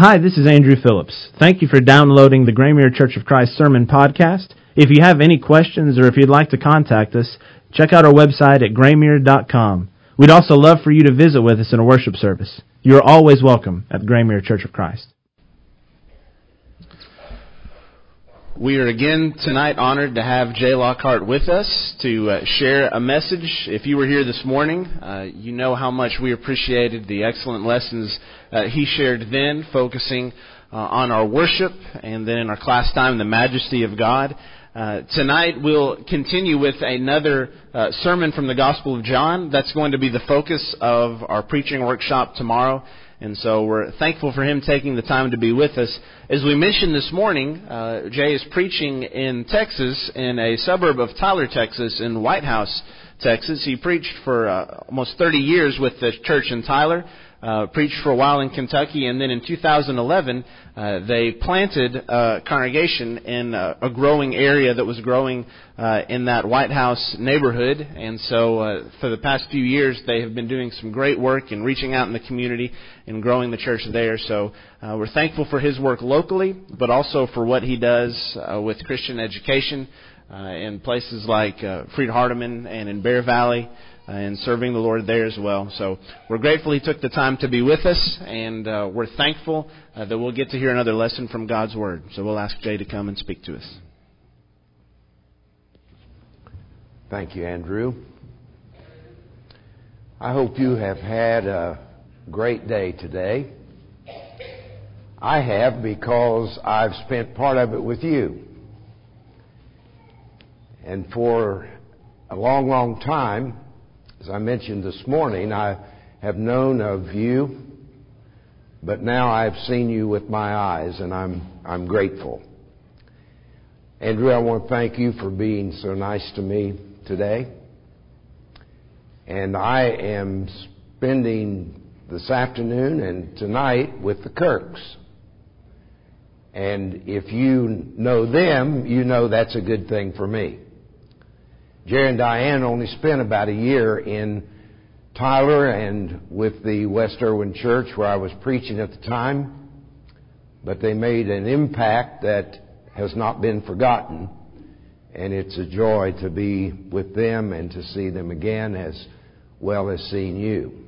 Hi, this is Andrew Phillips. Thank you for downloading the Graymere Church of Christ Sermon Podcast. If you have any questions or if you'd like to contact us, check out our website at graymere.com. We'd also love for you to visit with us in a worship service. You are always welcome at Graymere Church of Christ. We are again tonight honored to have Jay Lockhart with us to share a message. If you were here this morning, you know how much we appreciated the excellent lessons he shared then, focusing on our worship, and then in our class time, the majesty of God. Tonight we'll continue with another sermon from the Gospel of John. That's going to be the focus of our preaching workshop tomorrow. And so we're thankful for him taking the time to be with us. As we mentioned this morning, Jay is preaching in Texas, in a suburb of Tyler, Texas, in White House, Texas. He preached for almost 30 years with the church in Tyler, preached for a while in Kentucky, and then in 2011, they planted a congregation in a growing area that was growing in that White House neighborhood. And so for the past few years, they have been doing some great work in reaching out in the community and growing the church there. So we're thankful for his work locally, but also for what he does with Christian education in places like Freed-Hardeman and in Bear Valley, and serving the Lord there as well. So we're grateful he took the time to be with us, and we're thankful that we'll get to hear another lesson from God's Word. So we'll ask Jay to come and speak to us. Thank you, Andrew. I hope you have had a great day today. I have, because I've spent part of it with you. And for a long, long time, as I mentioned this morning, I have known of you, but now I've seen you with my eyes, and I'm grateful. Andrew, I want to thank you for being so nice to me today. And I am spending this afternoon and tonight with the Kirks. And if you know them, you know that's a good thing for me. Jerry and Diane only spent about a year in Tyler and with the West Irwin Church where I was preaching at the time, but they made an impact that has not been forgotten, and it's a joy to be with them and to see them again as well as seeing you.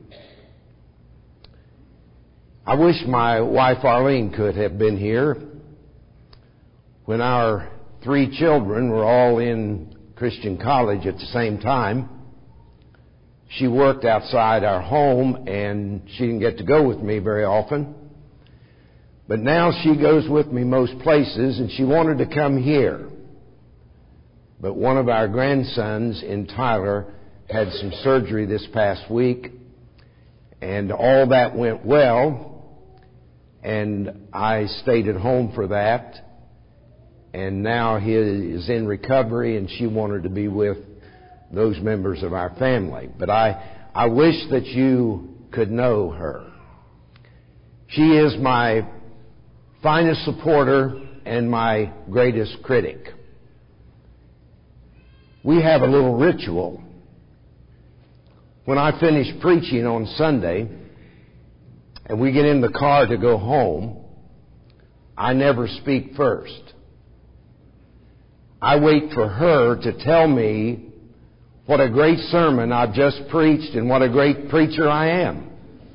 I wish my wife Arlene could have been here. When our 3 children were all in Christian college at the same time, she worked outside our home and she didn't get to go with me very often. But now she goes with me most places, and she wanted to come here. But one of our grandsons in Tyler had some surgery this past week, and all that went well, and I stayed at home for that. And now he is in recovery, and she wanted to be with those members of our family. But I wish that you could know her. She is my finest supporter and my greatest critic. We have a little ritual. When I finish preaching on Sunday and we get in the car to go home, I never speak first. I wait for her to tell me what a great sermon I've just preached and what a great preacher I am.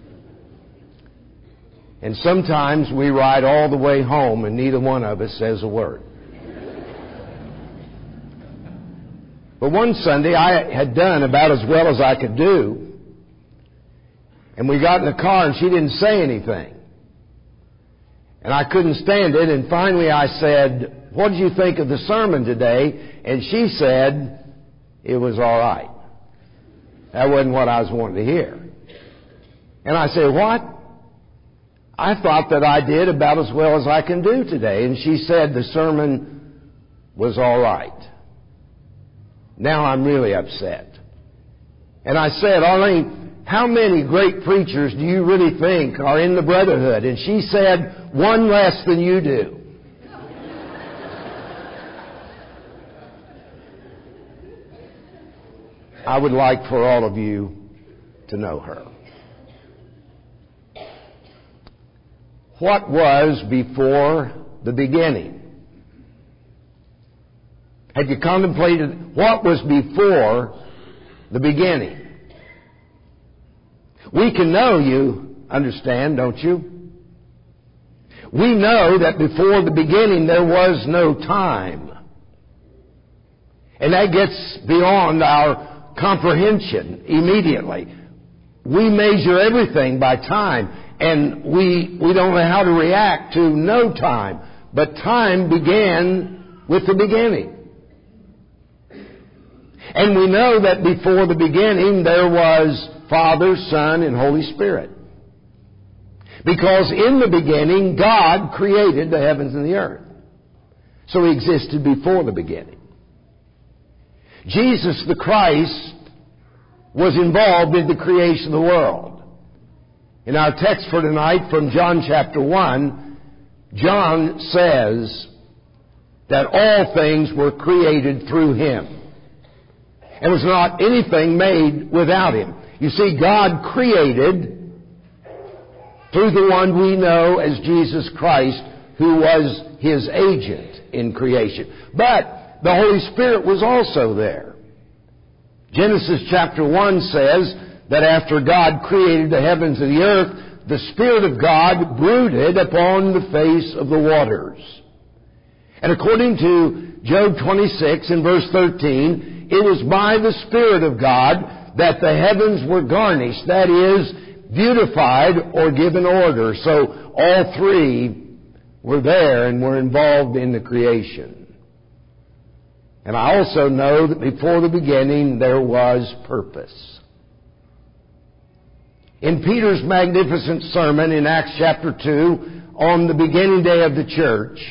And sometimes we ride all the way home and neither one of us says a word. But one Sunday I had done about as well as I could do, and we got in the car and she didn't say anything. And I couldn't stand it, and finally I said, "What did you think of the sermon today?" And she said, "It was all right." That wasn't what I was wanting to hear. And I said, "What?" "I thought that I did about as well as I can do today." And she said the sermon was all right. Now I'm really upset. And I said, "Arlene, how many great preachers do you really think are in the Brotherhood?" And she said, "One less than you do." I would like for all of you to know her. what was before the beginning? Have you contemplated what was before the beginning? We can know, you understand, don't you? We know that before the beginning there was no time. And that gets beyond our comprehension immediately. We measure everything by time, and we don't know how to react to no time. But time began with the beginning. And we know that before the beginning there was Father, Son, and Holy Spirit. Because in the beginning, God created the heavens and the earth. So He existed before the beginning. Jesus the Christ was involved in the creation of the world. In our text for tonight from John chapter 1, John says that all things were created through Him. And was not anything made without Him. You see, God created through the one we know as Jesus Christ, who was His agent in creation. But the Holy Spirit was also there. Genesis chapter 1 says that after God created the heavens and the earth, the Spirit of God brooded upon the face of the waters. And according to Job 26 and verse 13, it was by the Spirit of God that the heavens were garnished, that is, beautified or given order. So all three were there and were involved in the creation. And I also know that before the beginning there was purpose. In Peter's magnificent sermon in Acts chapter 2 on the beginning day of the church,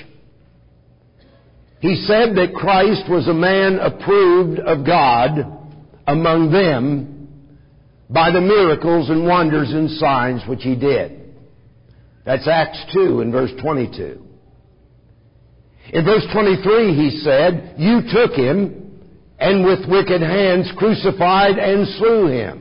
he said that Christ was a man approved of God among them by the miracles and wonders and signs which He did. That's Acts 2 in verse 22. In verse 23 he said, "You took Him and with wicked hands crucified and slew Him."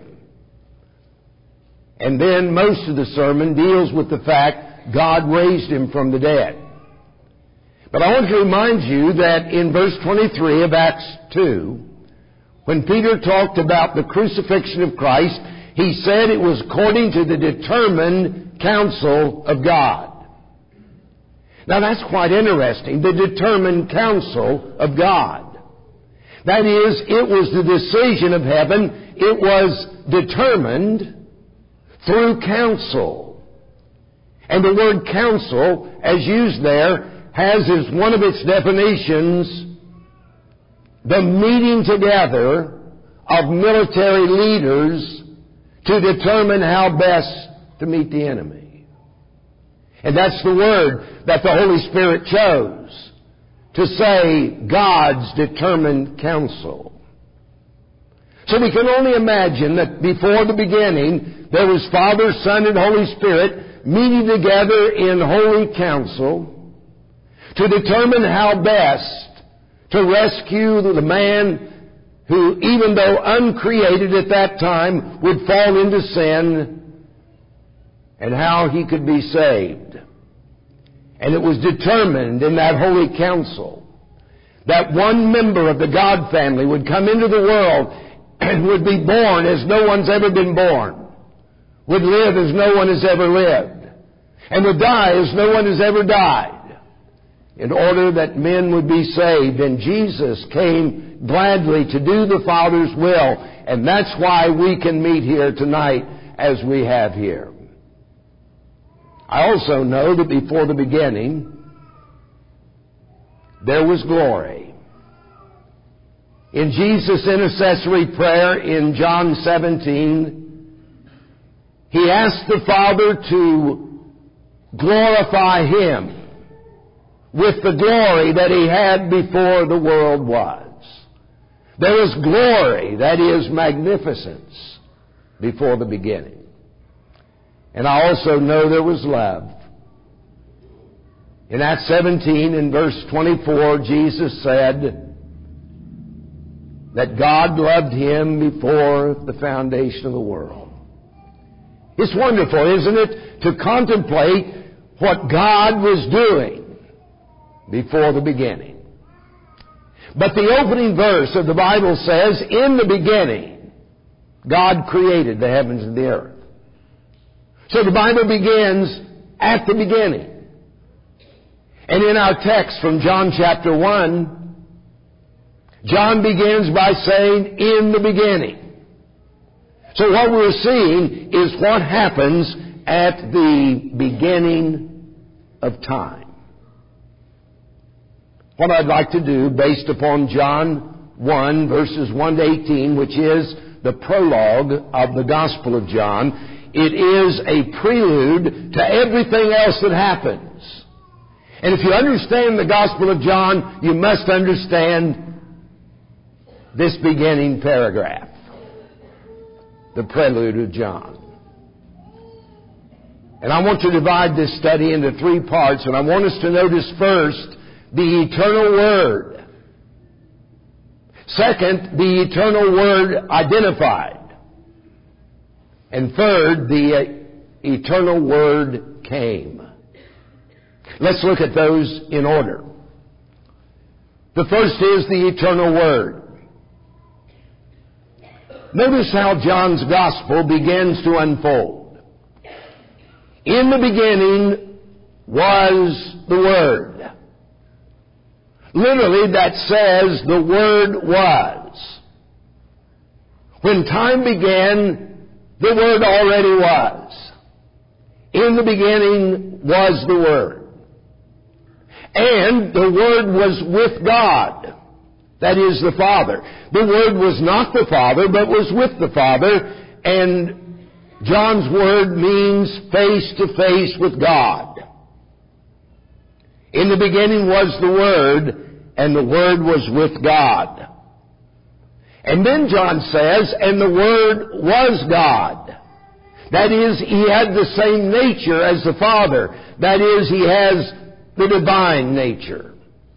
And then most of the sermon deals with the fact God raised Him from the dead. But I want to remind you that in verse 23 of Acts 2, when Peter talked about the crucifixion of Christ, he said it was according to the determined counsel of God. Now that's quite interesting, the determined counsel of God. That is, it was the decision of heaven. It was determined through counsel. And the word counsel, as used there, has as one of its definitions the meeting together of military leaders to determine how best to meet the enemy. And that's the word that the Holy Spirit chose to say God's determined counsel. So we can only imagine that before the beginning there was Father, Son, and Holy Spirit meeting together in holy counsel to determine how best to rescue the man who, even though uncreated at that time, would fall into sin, and how he could be saved. And it was determined in that holy council that one member of the God family would come into the world and would be born as no one's ever been born, would live as no one has ever lived, and would die as no one has ever died, in order that men would be saved. And Jesus came gladly to do the Father's will, and that's why we can meet here tonight as we have here. I also know that before the beginning there was glory. In Jesus' intercessory prayer in John 17, He asked the Father to glorify Him with the glory that He had before the world was. There was glory, that is magnificence, before the beginning. And I also know there was love. In Acts 17, in verse 24, Jesus said that God loved Him before the foundation of the world. It's wonderful, isn't it, to contemplate what God was doing before the beginning. But the opening verse of the Bible says, in the beginning, God created the heavens and the earth. So the Bible begins at the beginning. And in our text from John chapter 1, John begins by saying, in the beginning. So what we're seeing is what happens at the beginning of time. What I'd like to do, based upon John 1, verses 1 to 18, which is the prologue of the Gospel of John, it is a prelude to everything else that happens. And if you understand the Gospel of John, you must understand this beginning paragraph, the prelude of John. And I want to divide this study into three parts, and I want us to notice first the eternal Word. Second, the eternal Word identified. And third, the eternal Word came. Let's look at those in order. The first is the eternal Word. Notice how John's Gospel begins to unfold. In the beginning was the Word. Literally, that says the Word was. When time began, the Word already was. In the beginning was the Word. And the Word was with God. That is the Father. The Word was not the Father, but was with the Father. And John's word means face to face with God. In the beginning was the Word, and the Word was with God. And then John says, and the Word was God. That is, He had the same nature as the Father. That is, He has the divine nature.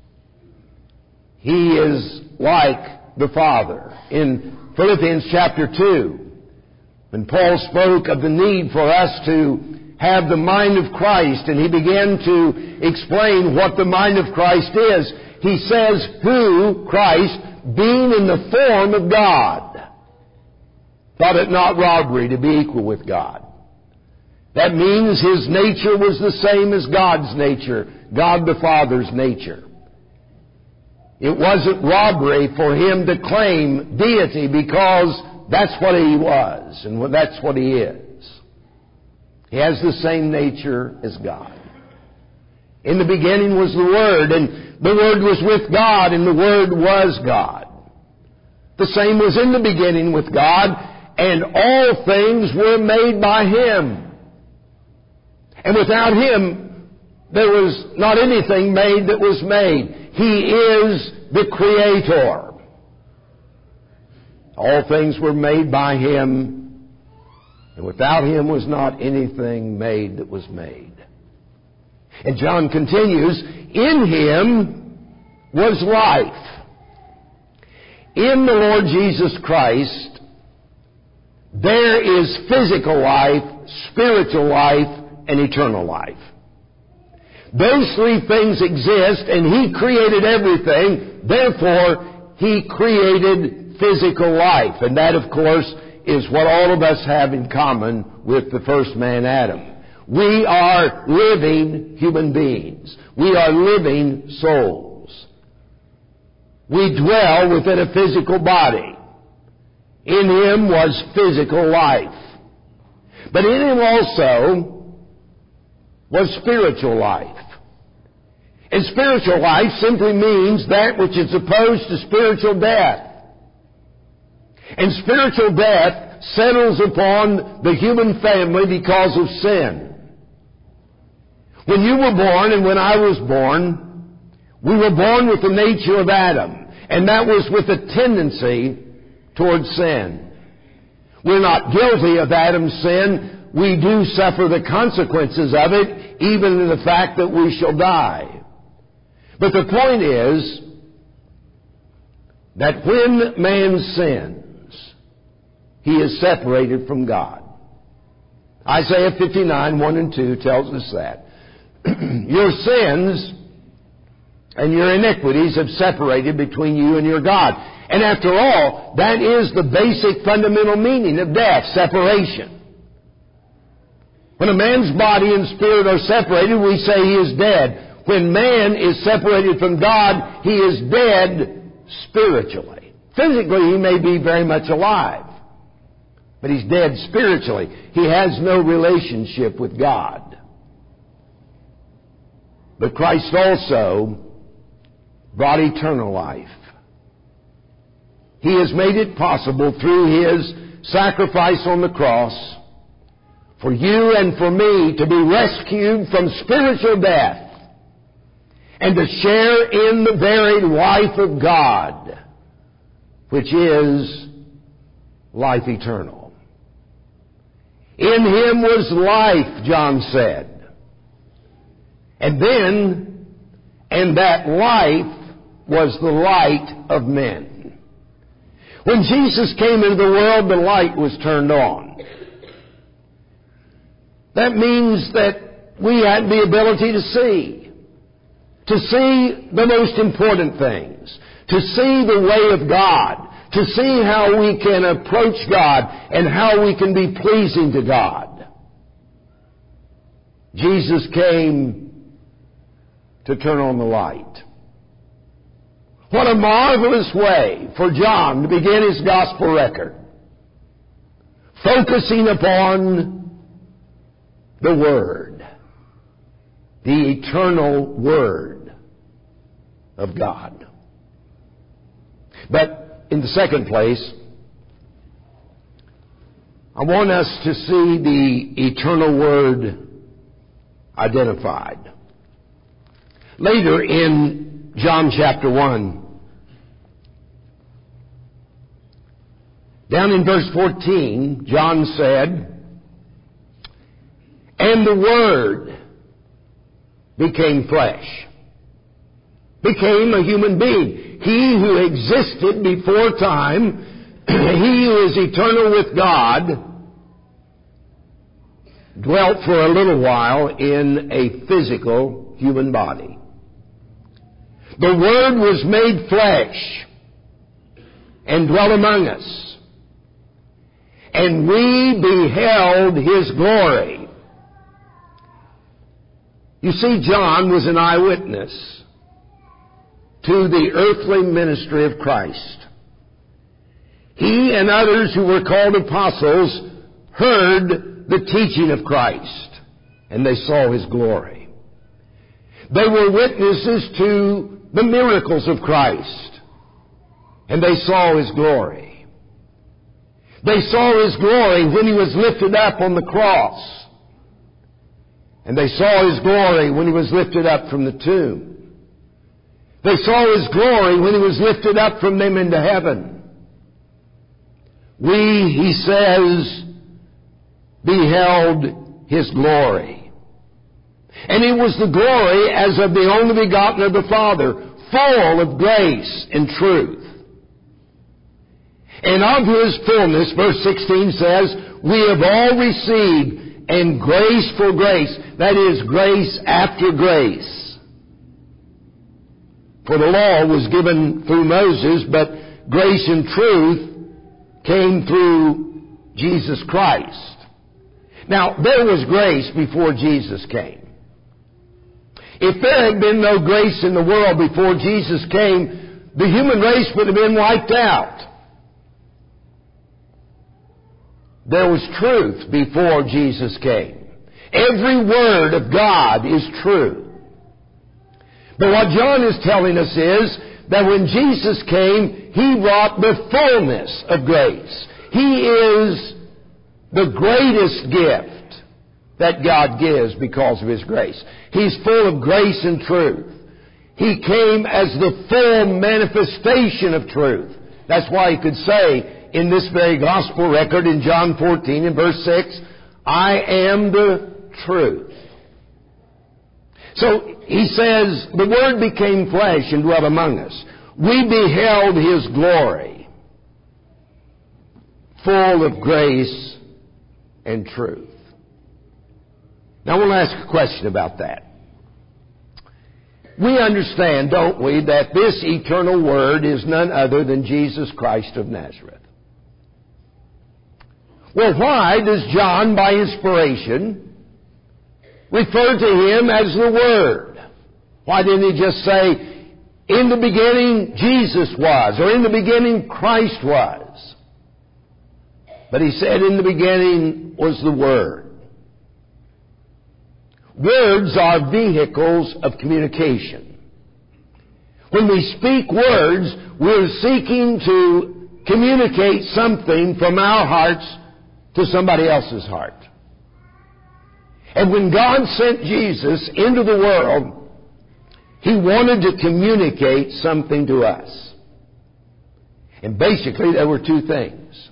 He is like the Father. In Philippians chapter 2, when Paul spoke of the need for us to have the mind of Christ, and he began to explain what the mind of Christ is, he says, who, Christ, being in the form of God, thought it not robbery to be equal with God. That means His nature was the same as God's nature, God the Father's nature. It wasn't robbery for Him to claim deity because that's what He was and that's what He is. He has the same nature as God. In the beginning was the Word, and the Word was with God, and the Word was God. The same was in the beginning with God, and all things were made by Him. And without Him, there was not anything made that was made. He is the Creator. All things were made by Him, and without Him was not anything made that was made. And John continues, in Him was life. In the Lord Jesus Christ, there is physical life, spiritual life, and eternal life. Those three things exist, and He created everything. Therefore, He created physical life. And that, of course, is what all of us have in common with the first man, Adam. We are living human beings. We are living souls. We dwell within a physical body. In Him was physical life. But in Him also was spiritual life. And spiritual life simply means that which is opposed to spiritual death. And spiritual death settles upon the human family because of sin. When you were born and when I was born, we were born with the nature of Adam. And that was with a tendency towards sin. We're not guilty of Adam's sin. We do suffer the consequences of it, even in the fact that we shall die. But the point is that when man sins, he is separated from God. Isaiah 59, 1 and 2 tells us that. your sins and your iniquities have separated between you and your God. And after all, that is the basic fundamental meaning of death, separation. When a man's body and spirit are separated, we say he is dead. When man is separated from God, he is dead spiritually. Physically, he may be very much alive, but he's dead spiritually. He has no relationship with God. But Christ also brought eternal life. He has made it possible through His sacrifice on the cross for you and for me to be rescued from spiritual death and to share in the very life of God, which is life eternal. In Him was life, John said. And that life was the light of men. When Jesus came into the world, the light was turned on. That means that we had the ability to see the most important things, to see the way of God, to see how we can approach God and how we can be pleasing to God. Jesus came to turn on the light. What a marvelous way for John to begin his gospel record, focusing upon the Word, the eternal Word of God. But in the second place, I want us to see the eternal Word identified. Later in John chapter 1, down in verse 14, John said, "And the Word became flesh," became a human being. He who existed before time, He who is eternal with God, dwelt for a little while in a physical human body. The Word was made flesh and dwelt among us, and we beheld His glory. You see, John was an eyewitness to the earthly ministry of Christ. He and others who were called apostles heard the teaching of Christ, and they saw His glory. They were witnesses to the miracles of Christ, and they saw His glory. They saw His glory when He was lifted up on the cross, and they saw His glory when He was lifted up from the tomb. They saw His glory when He was lifted up from them into heaven. We, He says, beheld His glory. And it was the glory as of the only begotten of the Father, full of grace and truth. And of His fullness, verse 16 says, we have all received, and grace for grace, that is, grace after grace. For the law was given through Moses, but grace and truth came through Jesus Christ. Now, there was grace before Jesus came. If there had been no grace in the world before Jesus came, the human race would have been wiped out. There was truth before Jesus came. Every word of God is true. But what John is telling us is that when Jesus came, He brought the fullness of grace. He is the greatest gift that God gives because of His grace. He's full of grace and truth. He came as the full manifestation of truth. That's why He could say in this very gospel record in John 14 and verse 6, I am the truth. So He says, the Word became flesh and dwelt among us. We beheld His glory, full of grace and truth. Now I want to ask a question about that. We understand, don't we, that this eternal Word is none other than Jesus Christ of Nazareth. Well, why does John, by inspiration, refer to Him as the Word? Why didn't he just say, in the beginning Jesus was, or in the beginning Christ was? But he said, in the beginning was the Word. Words are vehicles of communication. When we speak words, we're seeking to communicate something from our hearts to somebody else's heart. And when God sent Jesus into the world, He wanted to communicate something to us. And basically, there were two things.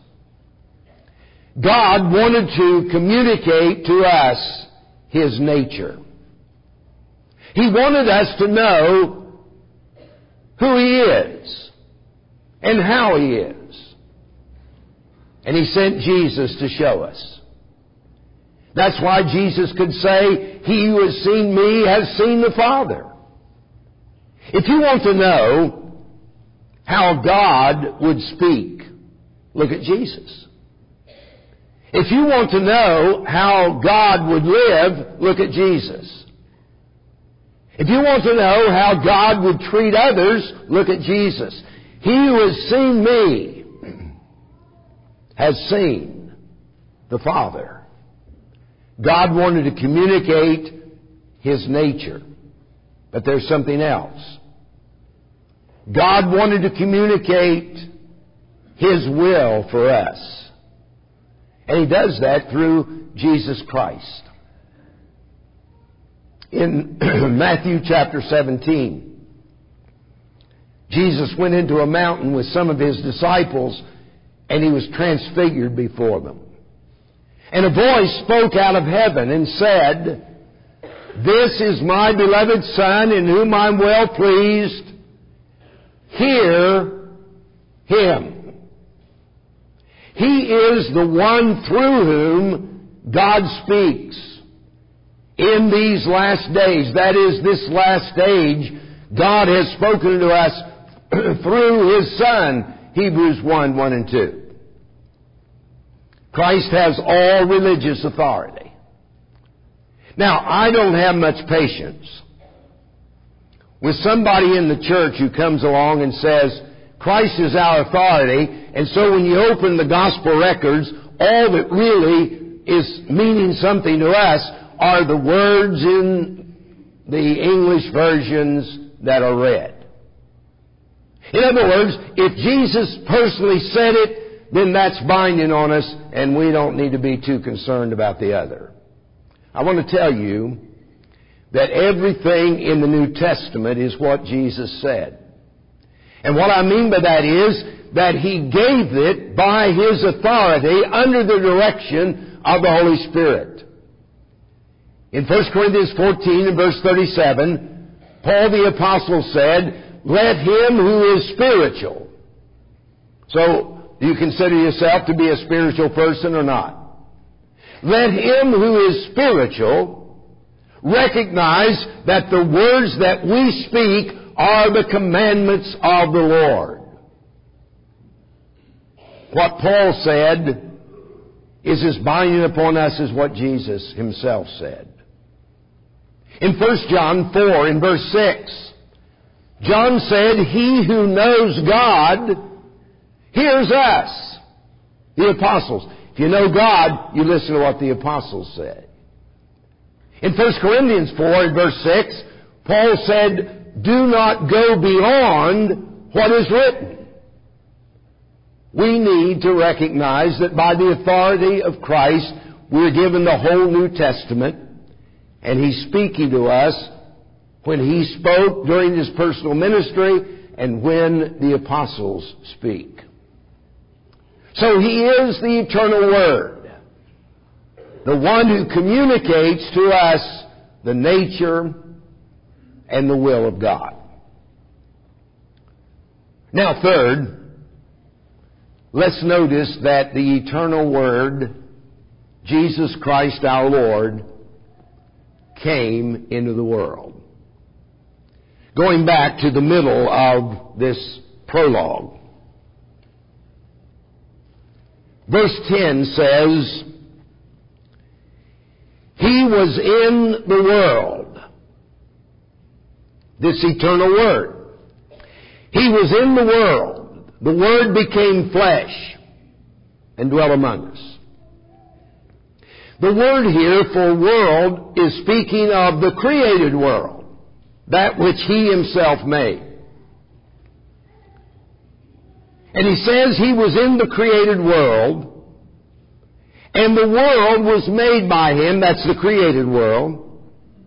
God wanted to communicate to us His nature. He wanted us to know who He is and how He is. And He sent Jesus to show us. That's why Jesus could say, "He who has seen me has seen the Father." If you want to know how God would speak, look at Jesus. If you want to know how God would live, look at Jesus. If you want to know how God would treat others, look at Jesus. He who has seen me has seen the Father. God wanted to communicate His nature. But there's something else. God wanted to communicate His will for us. And He does that through Jesus Christ. In Matthew chapter 17, Jesus went into a mountain with some of His disciples, and He was transfigured before them. And a voice spoke out of heaven and said, "This is my beloved Son, in whom I'm well pleased. Hear Him." He is the one through whom God speaks in these last days. That is, this last age, God has spoken to us through His Son, Hebrews 1 and 2. Christ has all religious authority. Now, I don't have much patience with somebody in the church who comes along and says, Christ is our authority, and so when you open the gospel records, all that really is meaning something to us are the words in the English versions that are read. In other words, if Jesus personally said it, then that's binding on us, and we don't need to be too concerned about the other. I want to tell you that everything in the New Testament is what Jesus said. And what I mean by that is that He gave it by His authority under the direction of the Holy Spirit. In 1 Corinthians 14 and verse 37, Paul the Apostle said, "Let him who is spiritual." So, do you consider yourself to be a spiritual person or not? "Let him who is spiritual recognize that the words that we speak are the commandments of the Lord." What Paul said is as binding upon us as what Jesus Himself said. In 1 John 4, in verse 6, John said, "He who knows God hears us," the apostles. If you know God, you listen to what the apostles said. In 1 Corinthians 4, in verse 6, Paul said, "Do not go beyond what is written." We need to recognize that by the authority of Christ, we're given the whole New Testament, and He's speaking to us when He spoke during His personal ministry and when the apostles speak. So He is the eternal Word, the one who communicates to us the nature and the will of God. Now, third, let's notice that the eternal Word, Jesus Christ our Lord, came into the world. going back to the middle of this prologue. Verse 10 says, He was in the world. This eternal Word. He was in the world. The Word became flesh and dwelt among us. The word here for world is speaking of the created world, that which He Himself made. And He says He was in the created world, and the world was made by Him, that's the created world,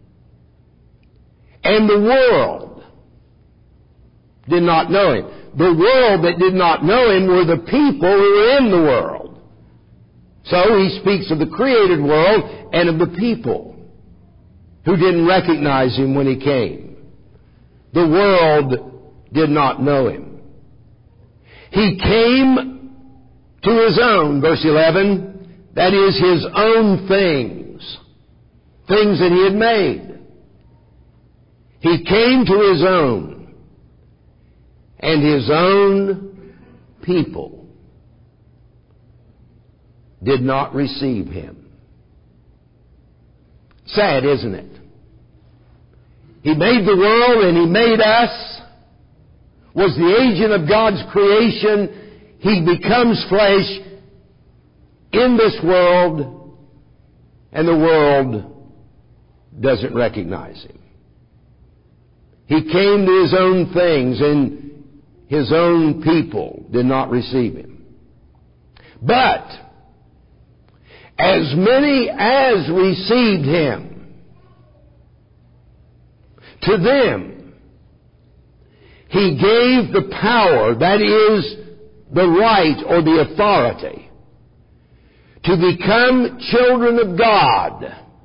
and the world did not know Him. The world that did not know Him were the people who were in the world. So He speaks of the created world and of the people who didn't recognize Him when He came. The world did not know Him. He came to His own, verse 11, that is His own things that He had made. He came to His own, and His own people did not receive Him. Sad, isn't it? He made the world and He made us, was the agent of God's creation. He becomes flesh in this world, and the world doesn't recognize Him. He came to His own things, and His own people did not receive Him. But as many as received Him, to them He gave the power, that is, the right or the authority, to become children of God,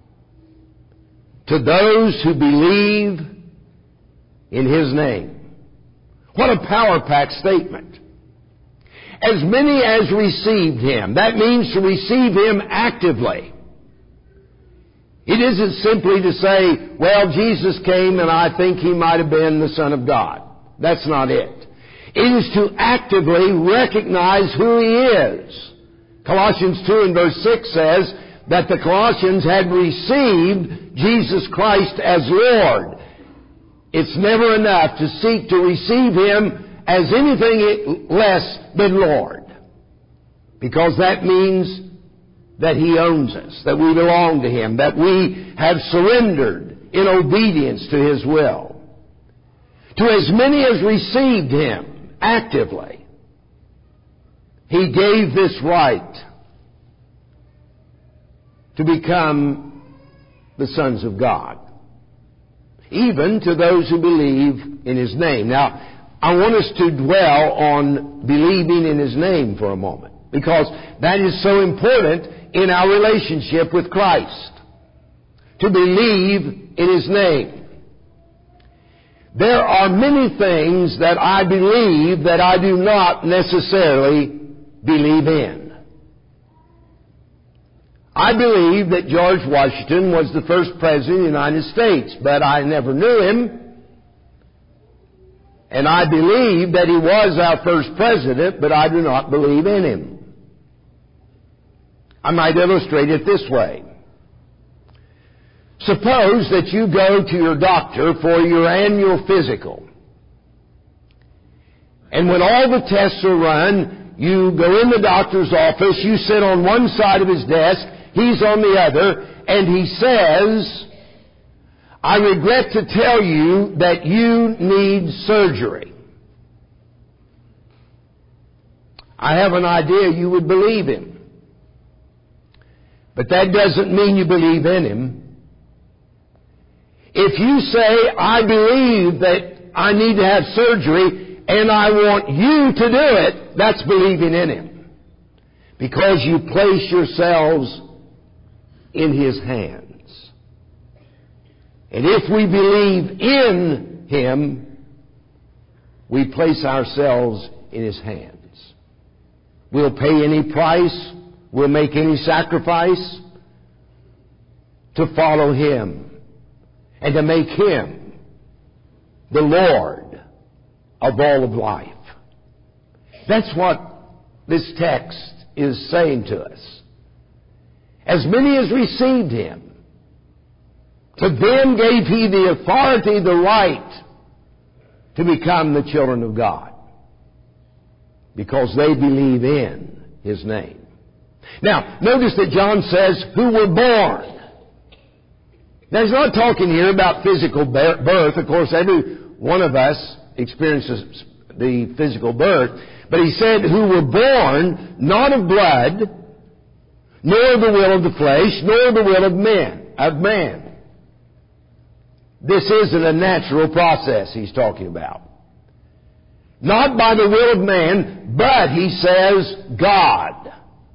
to those who believe in His name. What a power-packed statement. As many as received Him. That means to receive Him actively. It isn't simply to say, well, Jesus came and I think He might have been the Son of God. That's not it. It is to actively recognize who He is. Colossians 2 and verse 6 says that the Colossians had received Jesus Christ as Lord. It's never enough to seek to receive Him as anything less than Lord. Because that means that He owns us, that we belong to Him, that we have surrendered in obedience to His will. To as many as received Him actively, He gave this right to become the sons of God, even to those who believe in His name. Now, I want us to dwell on believing in His name for a moment, because that is so important in our relationship with Christ, to believe in His name. There are many things that I believe that I do not necessarily believe in. I believe that George Washington was the first President of the United States, but I never knew him. And I believe that he was our first President, but I do not believe in him. I might illustrate it this way. Suppose that you go to your doctor for your annual physical. And when all the tests are run, you go in the doctor's office, you sit on one side of his desk, he's on the other, and he says, I regret to tell you that you need surgery. I have an idea you would believe him. But that doesn't mean you believe in him. If you say, I believe that I need to have surgery and I want you to do it, that's believing in him. Because you place yourselves in His hands. And if we believe in Him, we place ourselves in His hands. We'll pay any price, we'll make any sacrifice to follow Him and to make Him the Lord of all of life. That's what this text is saying to us. As many as received Him, to them gave He the authority, the right to become the children of God, because they believe in His name. Now, notice that John says, who were born. Now, he's not talking here about physical birth. Of course, every one of us experiences the physical birth. But he said, who were born not of blood, nor the will of the flesh, nor the will of man. This isn't a natural process he's talking about. Not by the will of man, but, he says, God.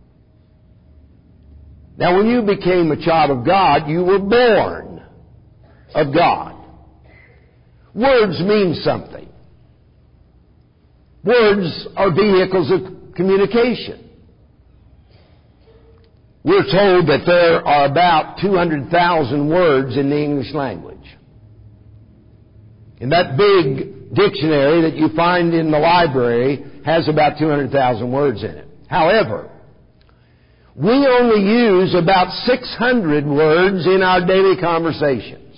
Now, when you became a child of God, you were born of God. Words mean something. Words are vehicles of communication. We're told that there are about 200,000 words in the English language. And that big dictionary that you find in the library has about 200,000 words in it. However, we only use about 600 words in our daily conversations.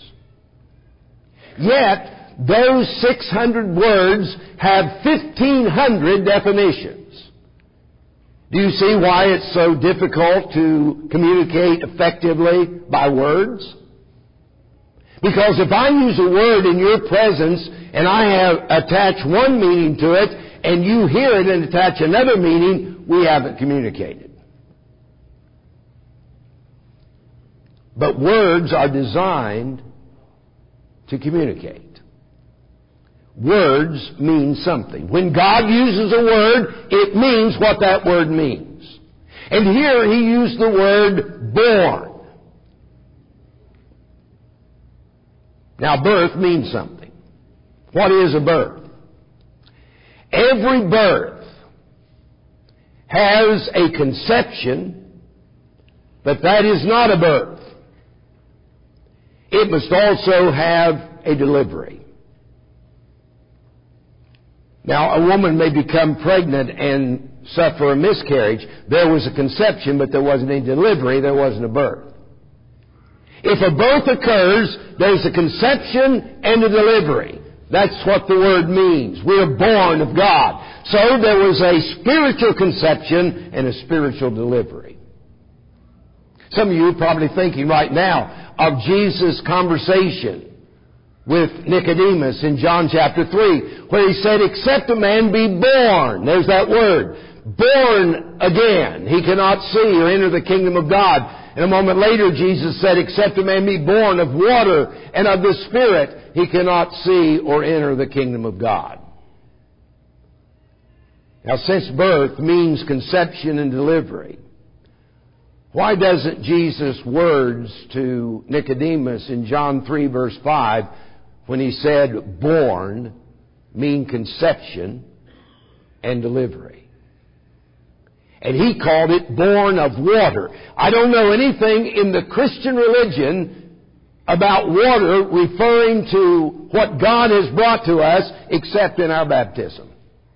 Yet, those 600 words have 1,500 definitions. Do you see why it's so difficult to communicate effectively by words? Because if I use a word in your presence and I have attached one meaning to it and you hear it and attach another meaning, we haven't communicated. But words are designed to communicate. Words mean something. When God uses a word, it means what that word means. And here He used the word born. Now, birth means something. What is a birth? Every birth has a conception, but that is not a birth. It must also have a delivery. Now, a woman may become pregnant and suffer a miscarriage. There was a conception, but there wasn't any delivery. There wasn't a birth. If a birth occurs, there's a conception and a delivery. That's what the word means. We are born of God. So there was a spiritual conception and a spiritual delivery. Some of you are probably thinking right now of Jesus' conversation with Nicodemus in John chapter 3, where He said, except a man be born. There's that word. Born again. He cannot see or enter the kingdom of God. And a moment later, Jesus said, except a man be born of water and of the Spirit, he cannot see or enter the kingdom of God. Now, since birth means conception and delivery, why doesn't Jesus' words to Nicodemus in John 3 verse 5, when He said born, mean conception and delivery? And He called it born of water. I don't know anything in the Christian religion about water referring to what God has brought to us except in our baptism.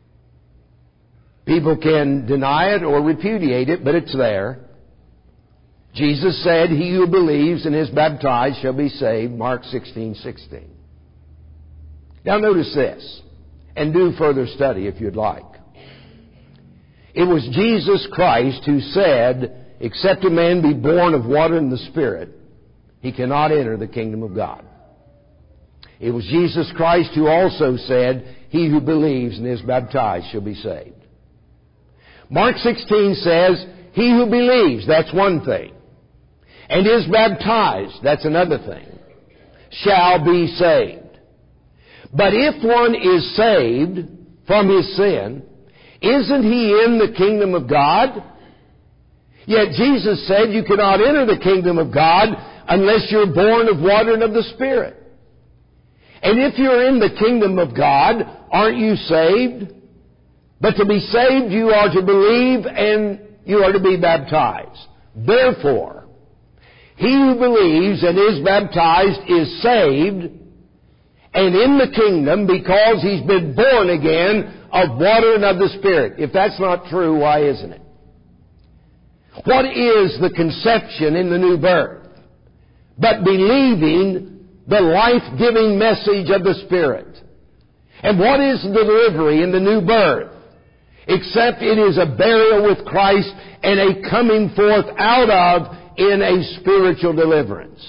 People can deny it or repudiate it, but it's there. Jesus said, he who believes and is baptized shall be saved, Mark 16:16. Now notice this, and do further study if you'd like. It was Jesus Christ who said, except a man be born of water and the Spirit, he cannot enter the kingdom of God. It was Jesus Christ who also said, he who believes and is baptized shall be saved. Mark 16 says, he who believes, that's one thing, and is baptized, that's another thing, shall be saved. But if one is saved from his sin, isn't he in the kingdom of God? Yet Jesus said you cannot enter the kingdom of God unless you're born of water and of the Spirit. And if you're in the kingdom of God, aren't you saved? But to be saved, you are to believe and you are to be baptized. Therefore, he who believes and is baptized is saved, and in the kingdom because he's been born again of water and of the Spirit. If that's not true, why isn't it? What is the conception in the new birth? But believing the life-giving message of the Spirit. And what is the delivery in the new birth? Except it is a burial with Christ and a coming forth out of in a spiritual deliverance.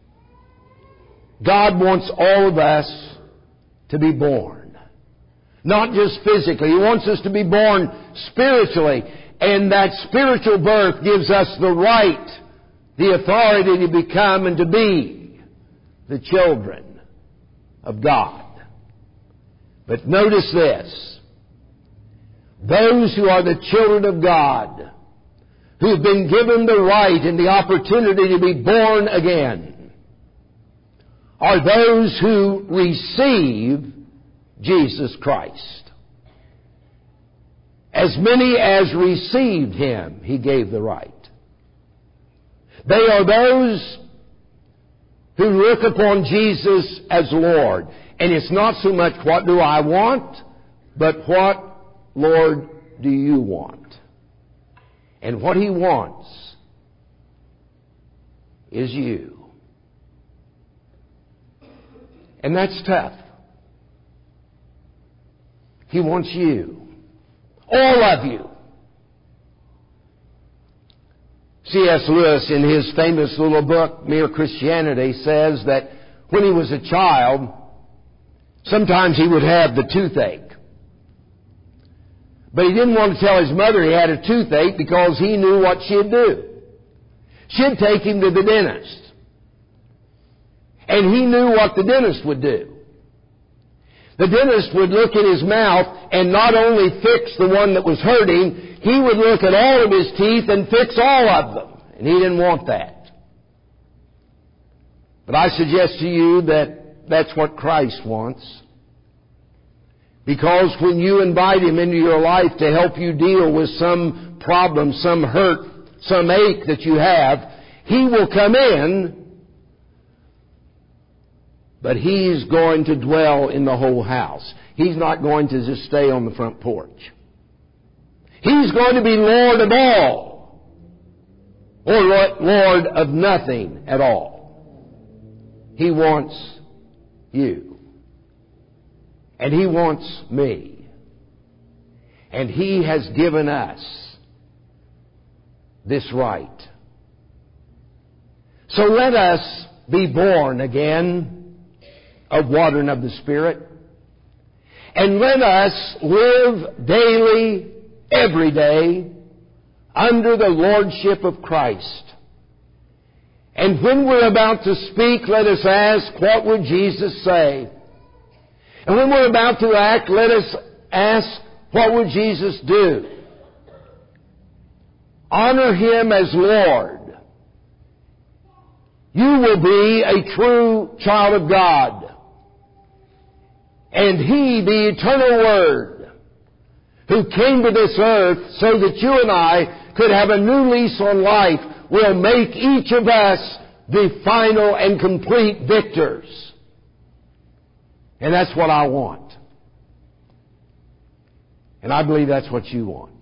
God wants all of us to be born. Not just physically. He wants us to be born spiritually. And that spiritual birth gives us the right, the authority to become and to be the children of God. But notice this. Those who are the children of God, who have been given the right and the opportunity to be born again, are those who receive Jesus Christ. As many as received Him, He gave the right. They are those who look upon Jesus as Lord. And it's not so much what do I want, but what, Lord, do you want? And what He wants is you. And that's tough. He wants you. All of you. C.S. Lewis, in his famous little book, Mere Christianity, says that when he was a child, sometimes he would have the toothache. But he didn't want to tell his mother he had a toothache because he knew what she'd do. She'd take him to the dentist. And he knew what the dentist would do. The dentist would look in his mouth and not only fix the one that was hurting, he would look at all of his teeth and fix all of them. And he didn't want that. But I suggest to you that that's what Christ wants. Because when you invite Him into your life to help you deal with some problem, some hurt, some ache that you have, He will come in, but He's going to dwell in the whole house. He's not going to just stay on the front porch. He's going to be Lord of all, or Lord of nothing at all. He wants you. And He wants me. And He has given us this right. So let us be born again of water and of the Spirit. And let us live daily, every day, under the Lordship of Christ. And when we're about to speak, let us ask, what would Jesus say? And when we're about to act, let us ask, what would Jesus do? Honor Him as Lord. You will be a true child of God. And He, the eternal Word, who came to this earth so that you and I could have a new lease on life, will make each of us the final and complete victors. And that's what I want. And I believe that's what you want.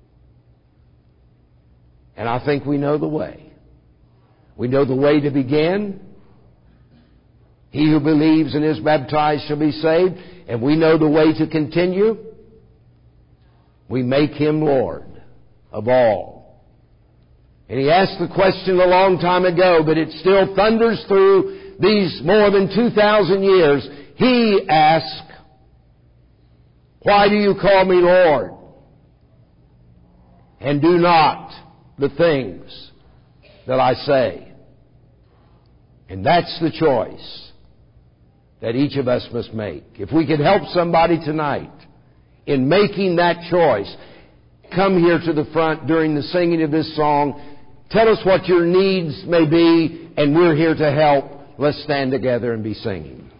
And I think we know the way. We know the way to begin. He who believes and is baptized shall be saved. And we know the way to continue. We make Him Lord of all. And He asked the question a long time ago, but it still thunders through these more than 2,000 years. He asked, why do you call me Lord? And do not the things that I say. And that's the choice that each of us must make. If we could help somebody tonight in making that choice, come here to the front during the singing of this song. Tell us what your needs may be, and we're here to help. Let's stand together and be singing.